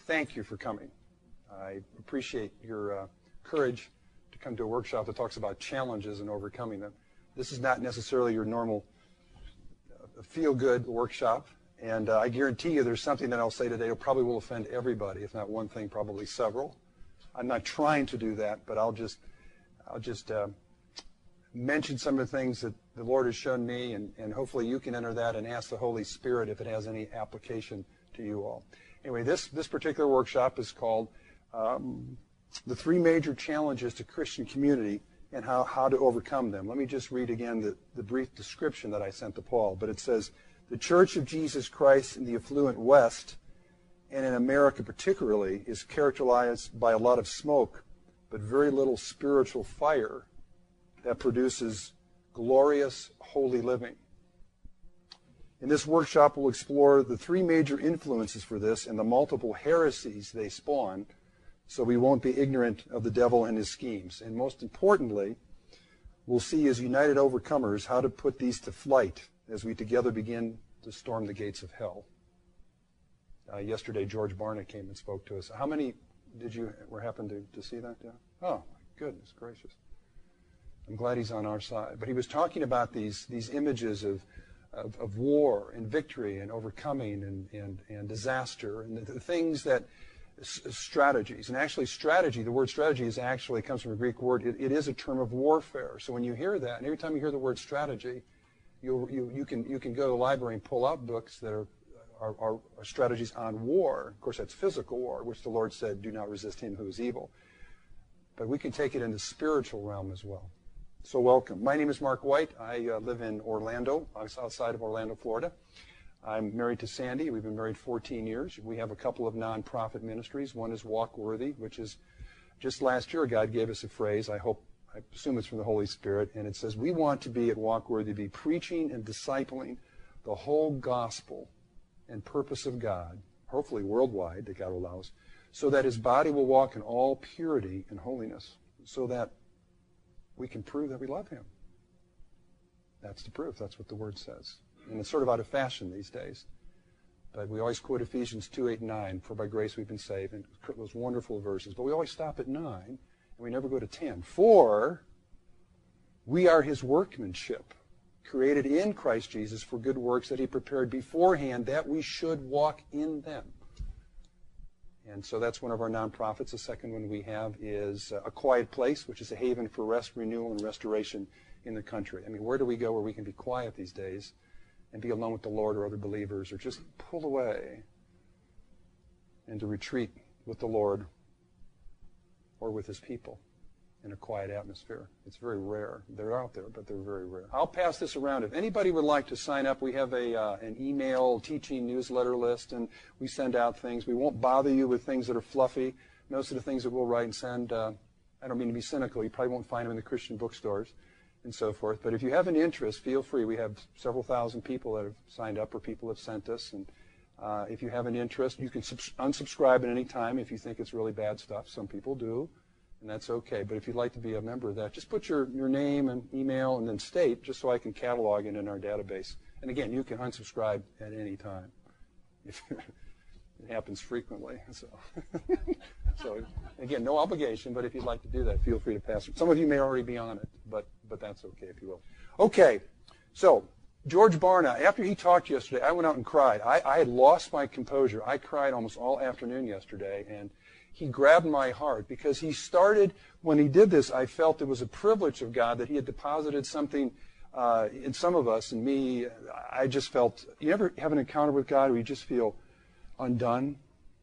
thank you for coming. I appreciate your courage to come to a workshop that talks about challenges and overcoming them. This is not necessarily your normal feel-good workshop, and I guarantee you there's something that I'll say today that probably will offend everybody, if not one thing, probably several. I'm not trying to do that, but I'll just mention some of the things that the Lord has shown me, and hopefully you can enter that and ask the Holy Spirit if it has any application to you all. Anyway, this particular workshop is called The Three Major Challenges to Christian Community and how to Overcome Them. Let me just read again the brief description that I sent to Paul. But it says, the Church of Jesus Christ in the affluent West, and in America particularly, is characterized by a lot of smoke, but very little spiritual fire that produces glorious, holy living. In this workshop, we'll explore the three major influences for this and the multiple heresies they spawn, so we won't be ignorant of the devil and his schemes. And most importantly, we'll see as united overcomers how to put these to flight as we together begin to storm the gates of hell. Yesterday, George Barna came and spoke to us. How many did you happen to see that? Yeah? Oh, my goodness gracious. I'm glad he's on our side. But he was talking about these images of war and victory and overcoming and disaster and the things that strategies. And actually strategy, the word strategy comes from a Greek word. It is a term of warfare. So when you hear that, and every time you hear the word strategy, you can go to the library and pull out books that are strategies on war. Of course, that's physical war, which the Lord said, do not resist him who is evil. But we can take it in the spiritual realm as well. So welcome. My name is Mark White. I live in Orlando, outside of Orlando, Florida. I'm married to Sandy. We've been married 14 years. We have a couple of nonprofit ministries. One is Walk Worthy, which is just last year God gave us a phrase. I assume it's from the Holy Spirit, and it says, we want to be at Walk Worthy, be preaching and discipling the whole gospel and purpose of God, hopefully worldwide, that God allows, so that his body will walk in all purity and holiness, so that we can prove that we love him. That's the proof. That's what the word says. And it's sort of out of fashion these days. But we always quote Ephesians 2:8 and 9, for by grace we've been saved, and those wonderful verses. But we always stop at 9, and we never go to 10. For we are his workmanship, created in Christ Jesus for good works that he prepared beforehand that we should walk in them. And so that's one of our nonprofits. The second one we have is A Quiet Place, which is a haven for rest, renewal, and restoration in the country. I mean, where do we go where we can be quiet these days and be alone with the Lord or other believers, or just pull away and to retreat with the Lord or with his people in a quiet atmosphere? It's very rare. They're out there, but they're very rare. I'll pass this around. If anybody would like to sign up, we have an email teaching newsletter list, and we send out things. We won't bother you with things that are fluffy. Most of the things that we'll write and send, I don't mean to be cynical, you probably won't find them in the Christian bookstores and so forth. But if you have an interest, feel free. We have several thousand people that have signed up, or people have sent us. And if you have an interest, you can unsubscribe at any time if you think it's really bad stuff. Some people do, and that's okay. But if you'd like to be a member of that, just put your name and email and then state, just so I can catalog it in our database. And again, you can unsubscribe at any time. It happens frequently. So again, no obligation, but if you'd like to do that, feel free to pass it. Some of you may already be on it, but that's okay if you will. Okay, so George Barna, after he talked yesterday, I went out and cried. I had lost my composure. I cried almost all afternoon yesterday, and he grabbed my heart because he started, when he did this, I felt it was a privilege of God that he had deposited something in some of us, and me. I just felt, you ever have an encounter with God where you just feel undone?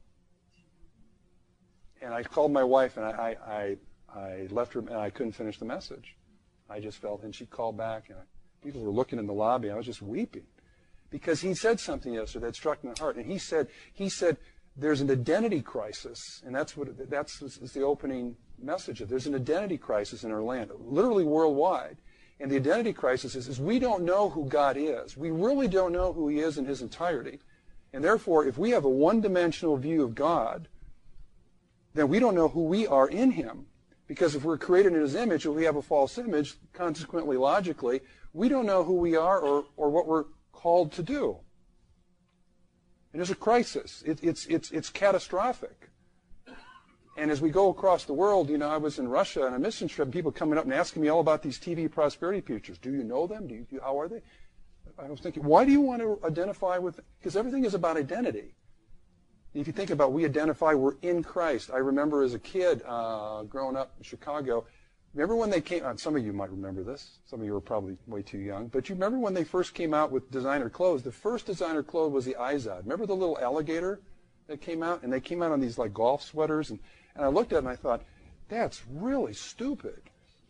And I called my wife, and I left her, and I couldn't finish the message. I just felt, and she called back, and people were looking in the lobby. I was just weeping because he said something yesterday that struck my heart. And he said, there's an identity crisis, and that's the opening message. There's an identity crisis in our land, literally worldwide. And the identity crisis is we don't know who God is. We really don't know who he is in his entirety. And therefore, if we have a one-dimensional view of God, then we don't know who we are in him. Because if we're created in his image, if we have a false image, consequently, logically, we don't know who we are or what we're called to do. And there's a crisis. It's catastrophic. And as we go across the world, I was in Russia on a mission trip, and people coming up and asking me all about these TV prosperity preachers. Do you know them? How are they? I was thinking, why do you want to identify with? Because everything is about identity. If you think about, we identify, we're in Christ. I remember as a kid, growing up in Chicago, remember when they came out, some of you might remember this, some of you were probably way too young, but you remember when they first came out with designer clothes? The first designer clothes was the Izod. Remember the little alligator that came out? And they came out on these like golf sweaters, and I looked at it and I thought, that's really stupid.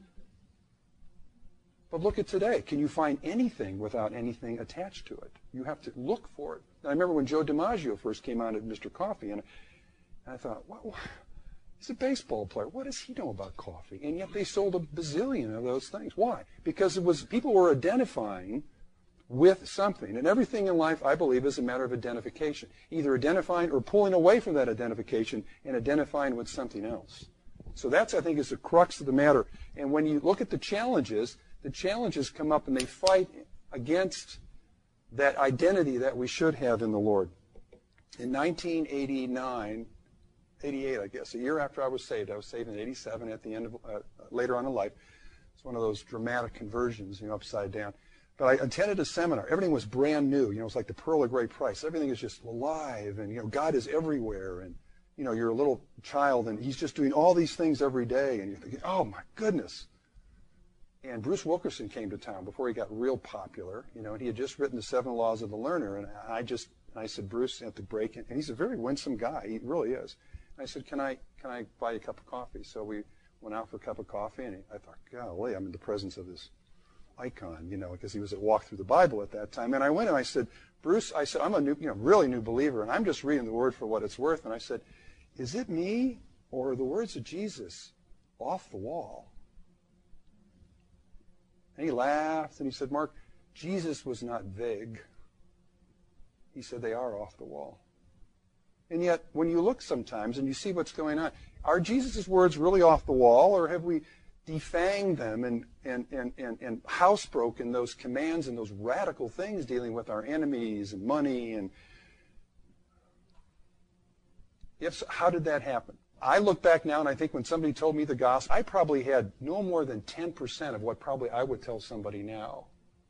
But look at today. Can you find anything without anything attached to it? You have to look for it. And I remember when Joe DiMaggio first came out at Mr. Coffee, and I thought, well, he's a baseball player. What does he know about coffee? And yet they sold a bazillion of those things. Why? Because people were identifying with something. And everything in life, I believe, is a matter of identification. Either identifying or pulling away from that identification and identifying with something else. So that's, I think, is the crux of the matter. And when you look at the challenges come up and they fight against that identity that we should have in the Lord. In 1989, 88, I guess, a year after I was saved in 87 at the end of, later on in life. It's one of those dramatic conversions, upside down. But I attended a seminar. Everything was brand new. It's like the pearl of great price. Everything is just alive, and, God is everywhere. And, you're a little child, and he's just doing all these things every day. And you're thinking, oh, my goodness. And Bruce Wilkerson came to town before he got real popular, and he had just written The 7 Laws of the Learner. And I said, Bruce, at the break, and he's a very winsome guy. He really is. And I said, can I buy you a cup of coffee? So we went out for a cup of coffee, and I thought, golly, I'm in the presence of this icon, because he was at Walk Through the Bible at that time. And I went and I said, Bruce, I'm a new, really new believer, and I'm just reading the Word for what it's worth. And I said, is it me or are the words of Jesus off the wall? And he laughed, and he said, Mark, Jesus was not vague. He said they are off the wall. And yet, when you look sometimes and you see what's going on, are Jesus' words really off the wall, or have we defanged them and housebroken those commands and those radical things dealing with our enemies and money? And if so, how did that happen? I look back now and I think when somebody told me the gospel, I probably had no more than 10% of what probably I would tell somebody now.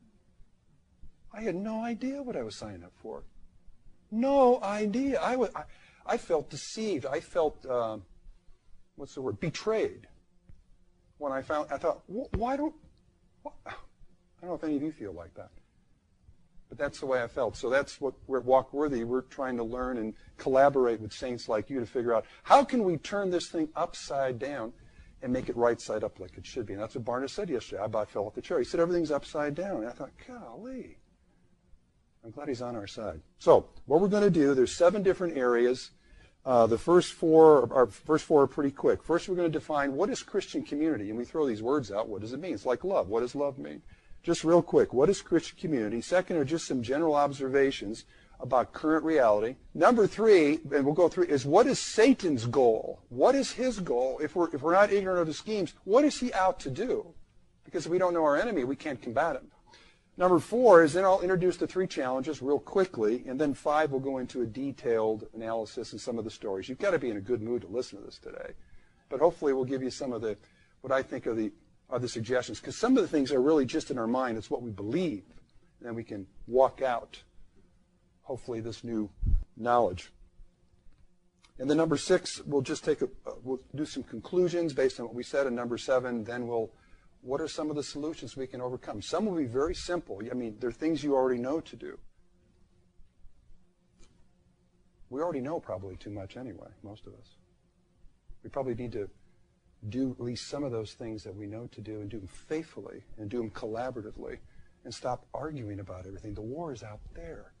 I had no idea what I was signing up for. No idea. I felt deceived. I felt, betrayed. When I thought, I don't know if any of you feel like that. But that's the way I felt. So that's what we're at Walk Worthy. We're trying to learn and collaborate with saints like you to figure out how can we turn this thing upside down and make it right side up like it should be. And that's what Barna said yesterday. I about fell off the chair. He said everything's upside down. And I thought, golly, I'm glad he's on our side. So what we're going to do, there's 7 different areas. The first four are pretty quick. First, we're going to define what is Christian community. And we throw these words out. What does it mean? It's like love. What does love mean? Just real quick, what is Christian community? Second are just some general observations about current reality. Number 3, and we'll go through, is what is Satan's goal? What is his goal? If we're not ignorant of the schemes, what is he out to do? Because if we don't know our enemy, we can't combat him. Number 4 is then I'll introduce the 3 challenges real quickly, and then 5 will go into a detailed analysis and some of the stories. You've got to be in a good mood to listen to this today. But hopefully we'll give you some of what I think are the suggestions, because some of the things are really just in our mind. It's what we believe. And then we can walk out, hopefully, this new knowledge. And then number 6, we'll just we'll do some conclusions based on what we said. And number 7, then what are some of the solutions we can overcome? Some will be very simple. I mean, they're things you already know to do. We already know probably too much anyway, most of us. We probably need to do at least some of those things that we know to do and do them faithfully and do them collaboratively and stop arguing about everything. The war is out there.